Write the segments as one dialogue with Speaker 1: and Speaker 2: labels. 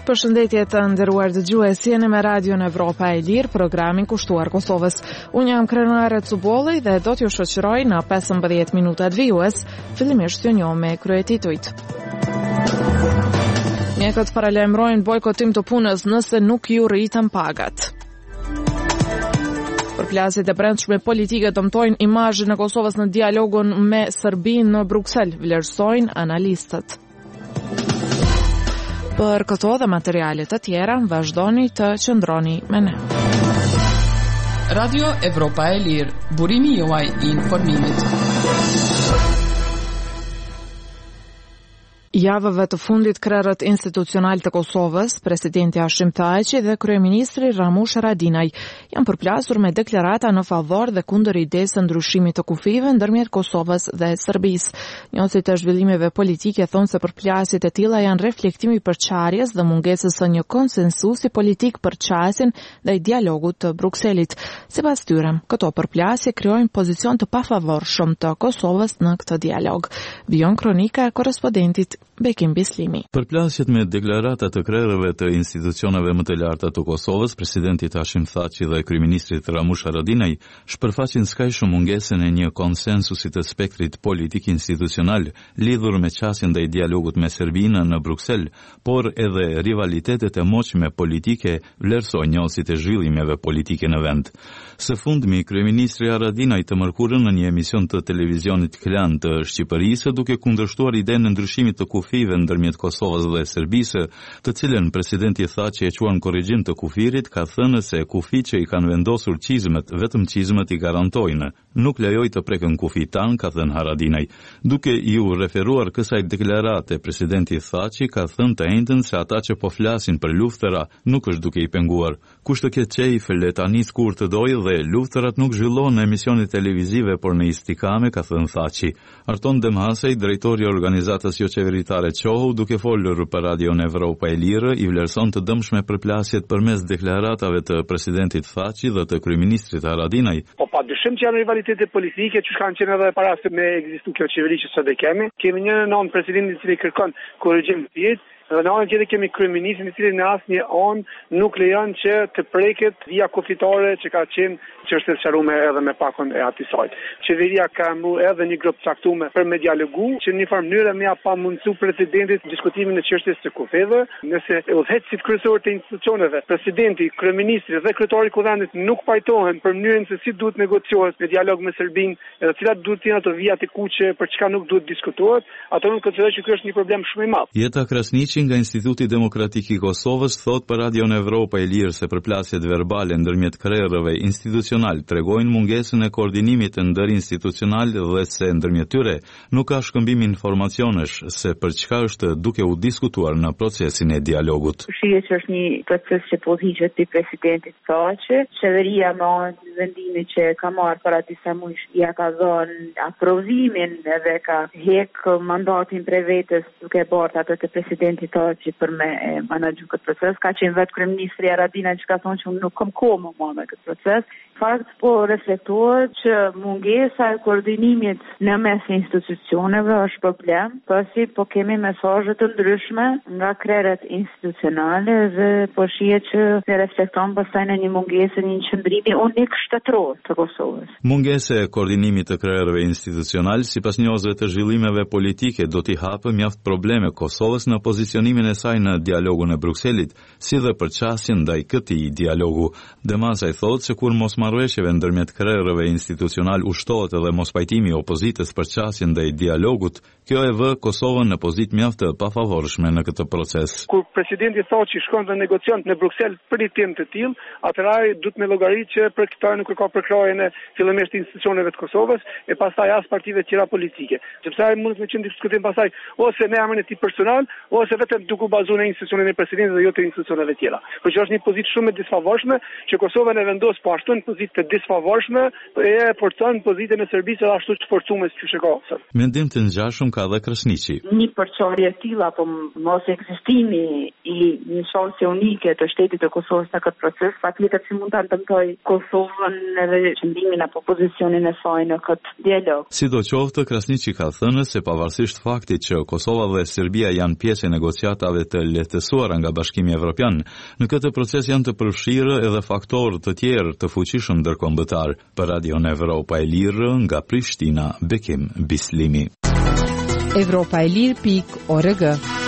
Speaker 1: Përshëndetje të nderuar dëgjues, jeni me Radion Evropa e Lirë, programin kushtuar Kosovës. Unë jam Krenare Cubolli dhe do t'ju shoqëroj në 15 minutat vijues, fillimisht ju njoh me kryetitujt. Mjekët paralajmërojnë bojkotim të punës nëse nuk ju rritën pagat. Përplasjet e brendshme politike dëmtojnë imazhin e Kosovës në dialogun me Serbinë në Bruksel, vlerësojnë analistët. Për këto dhe materialet të tjera, vazhdoni të qëndroni me ne.
Speaker 2: Radio Evropa e Lirë, burimi juaj i informimit.
Speaker 1: Javëve të fundit krerët institucional të Kosovës, presidenti Hashim Thaçi dhe kryeministri Ramush Haradinaj janë përplasur me deklarata në favor dhe kundër idesë së ndryshimit të kufive ndërmjet Kosovës dhe Serbisë. Njësit e zhvillimeve politike thonë se përplasjet e tilla janë reflektimi i përçarjes dhe mungesës së një konsensusi politik për çasjen ndaj dialogut të Brukselit. Sipas tyre, këto përplasje krijojnë pozicion të pafavorshëm të Kosovës në këtë dialog. Vijon kronika e korrespondentit Bekim Bislimi.
Speaker 3: Përplasjet me deklarata të krerëve të institucioneve më të larta të Kosovës, presidentit Hashim Thaçi dhe kryeministrit Ramush Haradinaj shpërfaqin skajshëm mungesën e një konsensusi të spektrit politik institucional lidhur me qasjen ndaj dialogut me Serbinë në Bruksel, por edhe rivalitetet e moqme politike vlerësojnë njësit e zhvillimeve politike në vend. Së fundmi, kryeministri Haradinaj të mërkurën në një emision të televizionit Klan të Shqipërisë duke kundërshtuar idenë e ndryshimit të kufive ndërmjet Kosovës dhe Serbisë, të cilën presidenti Thaçi e quan korrigjim të kufirit, ka thënë se kufit që i kanë vendosur qizmet, vetëm qizmet i garantojnë. Nuk lejoj të prekën kufit tanë, ka thënë Haradinaj. Duke ju referuar kësaj deklarate, presidenti Thaçi ka thënë të njëjtën se ata që po flasin për luftëra nuk është duke i penguar. Kush të ketë qejf le ta nis kur të dojë dhe luftërat nuk zhvillohen në emisione televizive por në istikame, ka thënë Thaçi. Arton Demhasej, drejtori i organizatës jo qeveritare Qohu, duke folur për Radion Evropa e Lirë, i vlerëson të dëmshme përplasjet përmes deklaratave të presidentit Thaçi dhe të kryeministrit Haradinaj.
Speaker 4: Po padyshim që janë rivalitete politike që kanë qenë edhe para se me ekzistu kjo qeveri që sot e kemi. Kemi një nën presidentin i cili kërkon korrigjim të tillë. Dhe në anën tjetër kemi kryeministrin i cili në asnjë anë nuk lejon që të preket vija kufitare që ka qenë çështja e sqaruar edhe me pakon e atij sajt. Qeveria ka mbuar edhe një grup caktuar për me dialogu që në një farë mënyrë më pa mundsu presidentit diskutimin e çështjes së kufeve, nëse udhëheqësit kryesorë të institucioneve, presidenti, kryeministri dhe kryetari i kuvendit nuk pajtohen për mënyrën se si duhet negociohet në dialog me Serbinë, edhe cilat duhet të jenë ato vijat e kuqe për çka nuk duhet diskutohet, ato nuk konsideroj që ky është një problem shumë i madh.
Speaker 3: Jeta Krasniqi nga Instituti Demokratik i Kosovës thot për Radion Evropa e Lirë se përplasjet verbale ndërmjet krerëve institucional tregojnë mungesën e koordinimit ndër institucional dhe se ndërmjet tyre nuk ka shkëmbim informacionesh se për çka është duke u diskutuar në procesin e dialogut.
Speaker 5: Shihet që është një proces që po hiqet te presidenti Thaçi, qeveria me anë vendimi që ka marrë para disa muajsh ja ka dhënë aprovimin dhe ka hek mandatin prej vetes duke bërë atë të presidentit Thaçi për me menaxhu këtë proces. Ka qenë vetë kryeministri Haradinaj që ka thonë që unë nuk kam kohë më me këtë proces. Fakt po reflektohet që mungesa e koordinimit në mes institucioneve është problem, pasi po kemi mesazhe të ndryshme nga krerët institucionale dhe po shihet që ne reflekton pastaj në një mungesë, një qëndrimi unik shtetëror të Kosovës.
Speaker 3: Mungesa e koordinimit të krerëve institucional, sipas njohësve të zhvillimeve politike, do t'i hapë mjaft probleme Kosovës në pozicionimin e saj në dialogun e Brukselit, si dhe për qasjen ndaj këtij dialogu. Demhasej thotë se kur mosmarrëveshjeve ndërmjet krerëve institucional ushtohet edhe mospajtimi i opozitës për qasjen ndaj dialogut, kjo e vë Kosovën në pozitë mjaft të pafavorshme në këtë proces.
Speaker 4: Kur presidenti Thaçi shkon dhe negocion në Bruksel për një temë të tillë, atëherë duhet me llogaritë që për këtë nuk ka përkrajen e fillimisht institucioneve të Kosovës e pastaj as partive tjera politike. Sepse ai mund të qenë diskutim pastaj ose në emrin e tij personal ose vetëm duke u bazuar në institucionin e presidentit dhe jo të institucioneve tjera. Por që është një pozitë shumë e disfavorshme që Kosova e vendos po ashtu në pozitë të disfavorshme e porton pozitën e Serbisë ashtu të forcuar siç e ka.
Speaker 3: Mendim të ngjashëm ka dhe Krasniqi.
Speaker 5: Një përçarje e tillë apo mos ekzistimi i një shanse unike të shtetit të Kosovës në këtë proces, patjetër që mund ta dëmtojë Kosovën edhe qëndrimin apo pozicionin e saj në këtë dialog.
Speaker 3: Sidoqoftë, Krasniqi ka thënë se pavarësisht faktit që Kosova dhe Serbia janë pjesë e negociatave të lehtësuara nga Bashkimi Evropian, në këtë proces janë të përfshirë edhe faktorë të tjerë të fuqishëm ndërkombëtar. Për Radion Evropa e Lirë nga Prishtina, Bekim Bislimi.
Speaker 1: Evropaelir.org.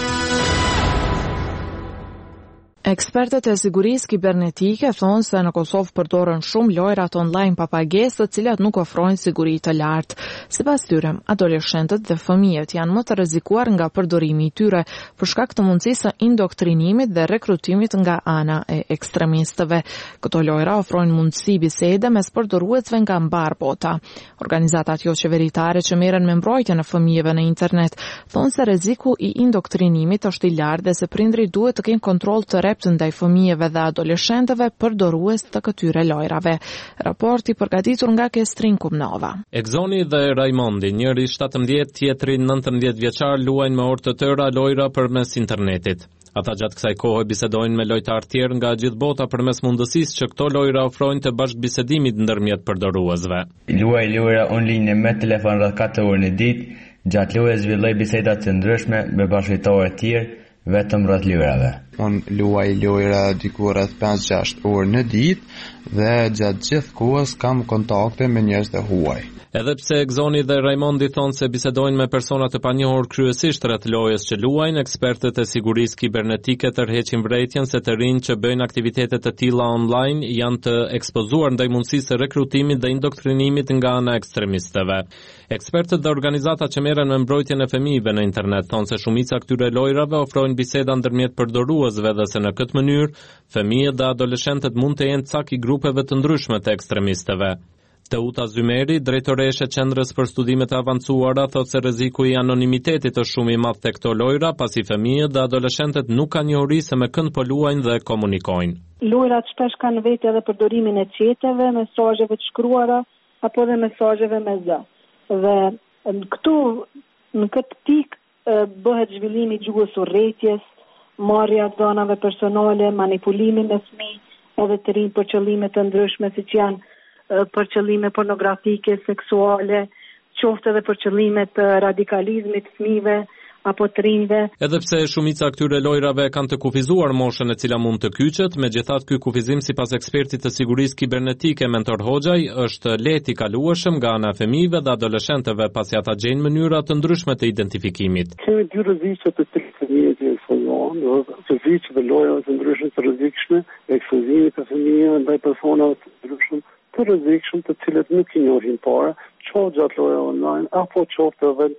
Speaker 1: Ekspertët e sigurisë kibernetike thonë se në Kosovë përdoren shumë lojrat online pa pagesë, të cilat nuk ofrojnë siguri të lartë. Sipas tyre, adoleshentët dhe fëmijët janë më të rrezikuar nga përdorimi i tyre për shkak të mundësisë së indoktrinimit dhe rekrutimit nga ana e ekstremistëve. Këto lojra ofrojnë mundësi bisede mes përdoruesve nga mbar bota. Organizatat jo qeveritare që merren me mbrojtjen e fëmijëve në internet thonë se rreziku i indoktrinimit është i lartë dhe se prindrit duhet të kenë kontroll të ndaj fëmijëve dhe adoleshentëve përdorues të këtyre lojrave. Raporti përgatitur nga Kestrin Kumnova.
Speaker 6: Exoni dhe Raimondi, njëri 17, tjetri 19 vjeçar, luajnë me orë të tëra lojra përmes internetit. Ata gjatë kësaj kohe bisedojnë me lojtarë tjerë nga gjithë bota përmes mundësisë që këto lojra ofrojnë të bashkëbisedimit ndërmjet përdoruesve.
Speaker 7: Luaj lojra online me telefon rreth 4 orë në ditë, gjatë lojës zhvilloj biseda të ndryshme me bashkëtorë të tjerë, vetëm rreth lojrave.
Speaker 8: Unë luaj lojra diku rreth 5-6 orë në ditë dhe gjatë gjithë kohës kam kontakte me njerëz të huaj.
Speaker 6: Edhe pse Exoni dhe Raimondi thonë se bisedojnë me persona të panjohur kryesisht rreth lojës që luajnë, ekspertët e sigurisë kibernetike tërheqin vërejtjen se të rinj që bëjnë aktivitete të tilla online janë të ekspozuar ndaj mundësisë së rekrutimit dhe indoktrinimit nga ana ekstremistëve. Ekspertët dhe organizatat që merren me mbrojtjen e fëmijëve në internet thonë se shumica këtyre lojrave ofrojnë biseda ndërmjet përdoruesve dhe se në këtë mënyrë fëmijët dhe adoleshentët mund të jenë cak i grupeve të ndryshme të ekstremistëve. Teuta Zymeri, drejtoreshe e Qendrës për Studime të Avancuara, thotë se rreziku i anonimitetit është shumë i madh tek këto lojra, pasi fëmijët dhe adoleshentët nuk kanë njohuri se me kënd po luajnë dhe komunikojnë.
Speaker 9: Lojrat shpesh kanë vetë edhe përdorimin e chateve, mesazheve të shkruara apo dhe mesazheve me zë. Dhe këtu në këtë pikë bëhet zhvillimi i gjuhës urrëties, marrja e zonave personale, manipulimi me fëmijë edhe të rinj për qëllime të ndryshme siç janë për qëllime pornografike, seksuale, qoftë edhe për qëllime të radikalizmit fëmijëve apo të rinjve.
Speaker 6: Edhe pse shumica këtyre lojrave kanë të kufizuar moshën e cila mund të kyçet, megjithatë ky kufizim sipas ekspertit të sigurisë kibernetike Mentor Hoxhaj është lehtë i kalueshëm nga ana e fëmijëve dhe adoleshentëve pasi ata gjejnë mënyra të ndryshme të identifikimit.
Speaker 10: Kemi dy rreziqe të fëmijët e informuar, rreziqe të lojrave të ndryshme të rrezikshme, ekspozimit të fëmijëve ndaj personave të ndryshëm të rrezikshëm të cilët nuk i njohin para, qoftë gjatë lojrave online apo qoftë edhe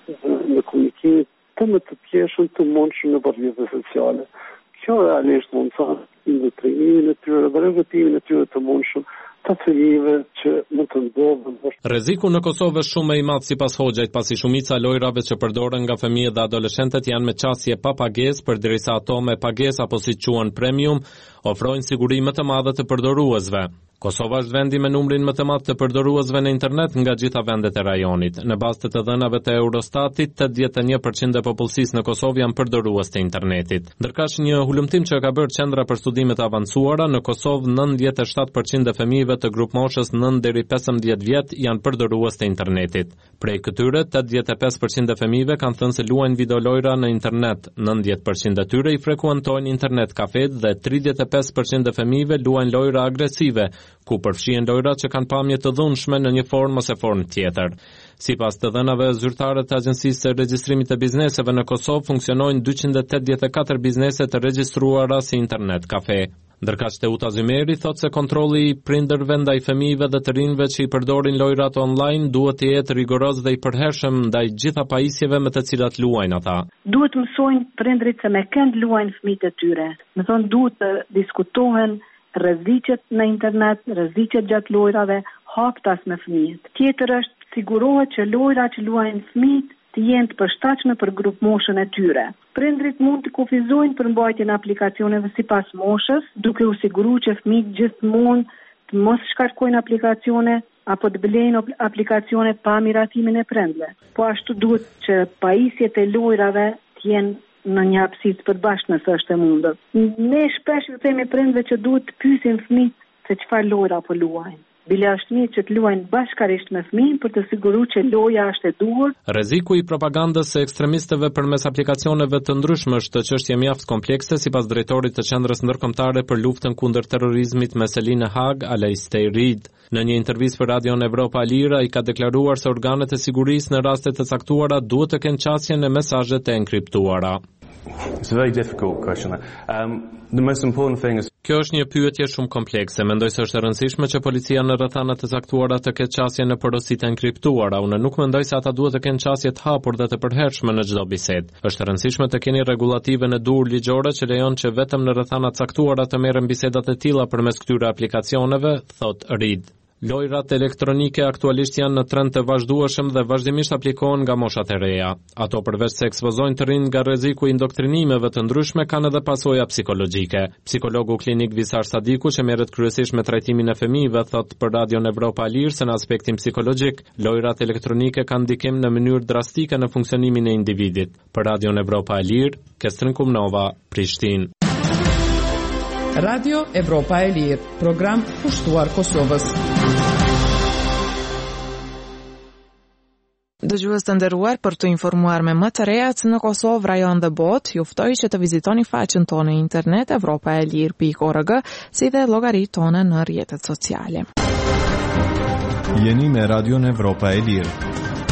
Speaker 10: në komunikimin të më të pjeshëm të mundshëm në rrjetet sociale. Kjo realisht mund të thonë indoktrinimin e tyre dhe rrugëtimin e tyre të mundshëm të fëmijëve që mund të ndodhen.
Speaker 6: Rreziku në Kosovë është shumë më i madh sipas Hoxhajt, pasi shumica e lojrave që përdoren nga fëmijët dhe adoleshentët janë me qasje pa pagesë, përderisa ato me pagesë apo si quhen premium ofrojnë siguri më të madhe të përdoruesve. Kosova është vendi me numrin më të madh të përdoruesve në internet nga gjitha vendet e rajonit. Në bazë të dhënave të Eurostatit, 81% e popullsisë në Kosovë janë përdorues të internetit. Ndërkaq një hulumtim që ka bërë Qendra për Studime të Avancuara, në Kosovë 97% e fëmijëve të grupmoshës 9 deri 15 vjet janë përdorues të internetit. Prej këtyre, 85% e fëmijëve kanë thënë se luajnë videolojra në internet, 90% e tyre i frekuentojnë internet kafet dhe 35% e fëmijëve luajnë lojra agresive, ku përfshihen lojra që kanë pamje të dhunshme në një formë ose formë tjetër. Sipas të dhënave zyrtare të Agjencisë së Regjistrimit të Bizneseve në Kosovë, funksionojnë 284 biznese të regjistruara si internet kafe. Ndërkaq Teuta Zymeri thotë se kontrolli i prindërve ndaj fëmijëve dhe të rinjve që i përdorin lojrat online duhet të jetë rigoroz dhe i përhershëm ndaj gjitha pajisjeve me të cilat luajnë ata.
Speaker 9: Duhet mësojnë prindrit se me kënd luajnë fëmijët e tyre. Do thonë duhet të diskutohen rreziqet në internet, rreziqet gjatë lojrave, haptas me fëmijët. Tjetër është sigurohet që lojrat që luajnë fëmijët të jenë të përshtatshme për grup moshën e tyre. Prindrit mund të kufizojnë për mbajtjen e aplikacioneve sipas moshës, duke u siguruar që fëmijët gjithmonë të mos shkarkojnë aplikacione apo të blejnë aplikacione pa miratimin e prindve. Po ashtu duhet që pajisjet e lojrave të jenë në një hapësirë të përbashkët nëse është e mundur. Ne shpesh i themi prindve që duhet të pyesin fëmijët se çfarë lojra po luajnë. Bile është mirë që të luajnë bashkarisht me fëmijën për të siguruar që loja është e duhur.
Speaker 6: Rreziku i propagandës së ekstremistëve përmes aplikacioneve të ndryshme është çështje mjaft komplekse, sipas drejtorit të Qendrës Ndërkombëtare për Luftën kundër Terrorizmit me selinë në Hag, Alastair Reid. Në një intervistë për Radion Evropa e Lirë, ai ka deklaruar se organet e sigurisë në raste të caktuara duhet të kenë qasje në mesazhet e enkriptuara.
Speaker 11: It's a very difficult question. The most important thing is
Speaker 6: Kjo është një pyetje shumë komplekse. Mendoj se është e rëndësishme që policia në rrethanat të caktuara të ketë qasje në porositë enkriptuara. Unë nuk mendoj se ata duhet të kenë qasje të hapur dhe të përhershme në çdo bisedë. Është e rëndësishme të keni rregullative në dur ligjore që lejon që vetëm në rrethanat caktuara të merren bisedat e tilla përmes këtyre aplikacioneve, thot Reid. Lojrat elektronike aktualisht janë në trend të vazhdueshëm dhe vazhdimisht aplikohen nga moshat e reja. Ato përveç se ekspozojnë të rinj nga rreziku i indoktrinimeve të ndryshme, kanë edhe pasoja psikologjike. Psikologu klinik Visar Sadiku, që merret kryesisht me trajtimin e fëmijëve, thot për Radion Evropa e Lirë se në aspektin psikologjik, lojrat elektronike kanë ndikim në mënyrë drastike në funksionimin e individit. Për Radion Evropa e Lirë, Kestrin Kumnova, Prishtinë.
Speaker 2: Radio Evropa e Lirë, program pushtuar Kosovës.
Speaker 1: Dëgjues të nderuar, për të informuar me më të rejat në Kosovë, rajon dhe botë, ju ftoj që të vizitoni faqen tonë në internet evropaelir.org, si dhe llogaritë tona në rrjetet sociale.
Speaker 12: Jeni me Radion Evropa e Lirë.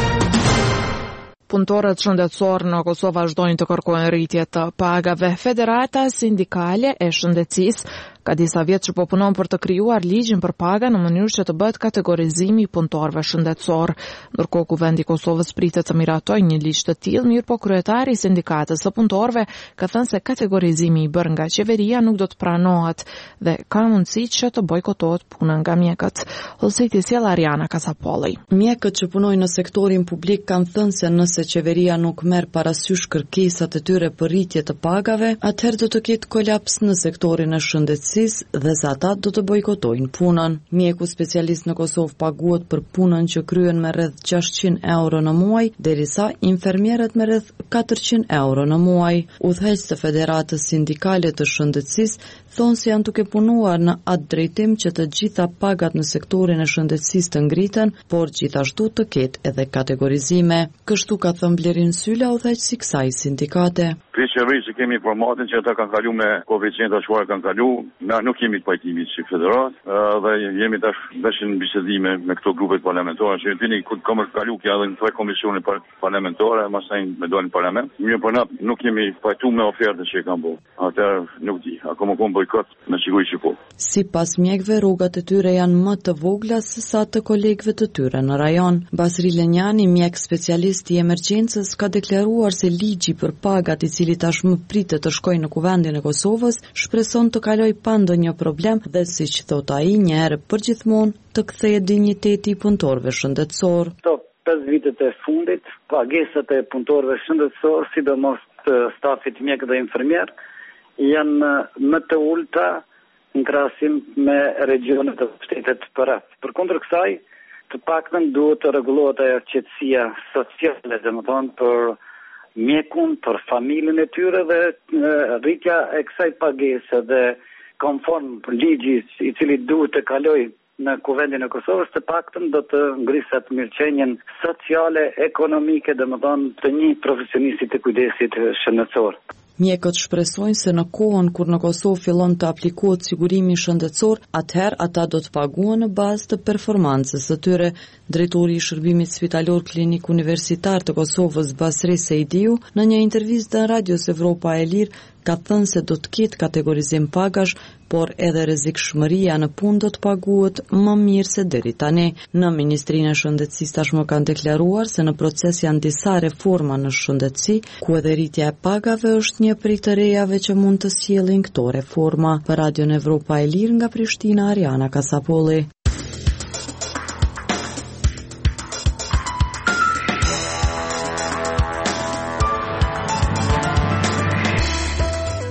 Speaker 1: Punëtorët shëndetësor në Kosovë vazhdojnë të kërkojnë rritje të pagave. Federata Sindikale e Shëndetësisë ka disa vjet që po punon për të krijuar ligjin për paga në mënyrë që të bëhet kategorizimi i punëtorëve shëndetësor. Ndërkohë Kuvendi i Kosovës pritet të miratojë një ligj të tillë, mirë po kryetari i Sindikatës së punëtorëve ka thënë se kategorizimi i bërë nga qeveria nuk do të pranohet dhe ka mundësi që të bojkotohet puna nga mjekët. Hollësiti sjell Ariana Kasapolli.
Speaker 13: Mjekët që punojnë në sektorin publik kanë thënë se nëse qeveria nuk merr parasysh kërkesat e tyre për rritje të pagave, atëherë do të ketë kolaps në sektorin e shëndetësisë dhe se ata do të bojkotojnë punën. Mjeku specialist në Kosovë paguhet për punën që kryen me rreth 600 euro në muaj, derisa infermierët me rreth 400 euro në muaj. Udhëheqës të Federatës Sindikale të Shëndetësisë thonë se janë duke punuar në atë drejtim që të gjitha pagat në sektorin e shëndetësisë të ngriten, por gjithashtu të ketë edhe kategorizime. Kështu ka thënë Blerin Syla, udhëheqësi i kësaj sindikate.
Speaker 14: Qeverisë kemi informatin që ata kanë kalu me koeficienta çfarë kanë kalu, na nuk kemi të pajtimi si federat dhe jemi tash në bisedime me këto grupet parlamentare që vini ku kanë kalu kja edhe në tre komisione parlamentare, pastaj me dalin në parlament. Mirë po na nuk kemi pajtuar me ofertën që kanë bërë. Atë nuk di, akoma kon bojkot me siguri që po.
Speaker 13: Sipas mjekëve, rrugat e tyre janë më të vogla se sa të kolegëve të tyre në rajon. Basri Lenjani, mjek specialist i emergjencës, ka deklaruar se ligji për pagat i cili tashmë pritet të shkojë në Kuvendin e Kosovës, shpreson të kaloj pa ndonjë problem dhe siç thot ai, një herë përgjithmonë të kthehet dinjiteti i punëtorëve shëndetësor.
Speaker 15: Këto 5 vitet e fundit, pagesat e punëtorëve shëndetësor, sidomos të stafit mjek dhe infermier, janë më të ulta në krahasim me regionet e shtetit përreth. Përkundër kësaj, të paktën duhet të rregullohet ajo qetësia sociale, domethënë për mjekun, për familjen e tyre dhe rritja e kësaj pagese dhe konform ligjit i cili duhet të kalojë në Kuvendin e Kosovës, të paktën do të ngriset mirëqenien sociale, ekonomike, domethënë të një profesionisti të kujdesit shëndetësor.
Speaker 13: Mjekët shpresojnë se në kohën kur në Kosovë fillon të aplikohet sigurimi shëndetësor, atëherë ata do të paguhen në bazë të performancës së tyre. Drejtori i Shërbimit Spitalor Klinik Universitar të Kosovës, Basri Sejdiu, në një intervistë në Radios Evropa e Lirë, ka thënë se do të ketë kategorizim pagash, por edhe rrezikshmëria në punë do të paguhet më mirë se deri tani. Në Ministrinë e Shëndetësisë tashmë kanë deklaruar se në proces janë disa reforma në shëndetësi, ku edhe rritja e pagave është një prej të rejave që mund të sjellin këto reforma. Për Radion Evropa e Lirë nga Prishtina, Ariana Kasapolli.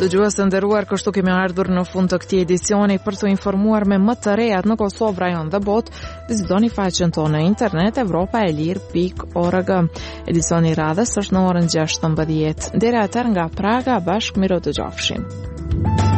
Speaker 1: dëgjues të nderuar, kështu kemi ardhur në fund të këtij edicioni. Për të informuar me më të rejat në Kosovë, rajon dhe botë, vizitoni faqen tonë në internet evropaelir.org. Edicioni i radhës është në orën 16. Deri atëherë nga Praga, bashkë miro dëgjofshim.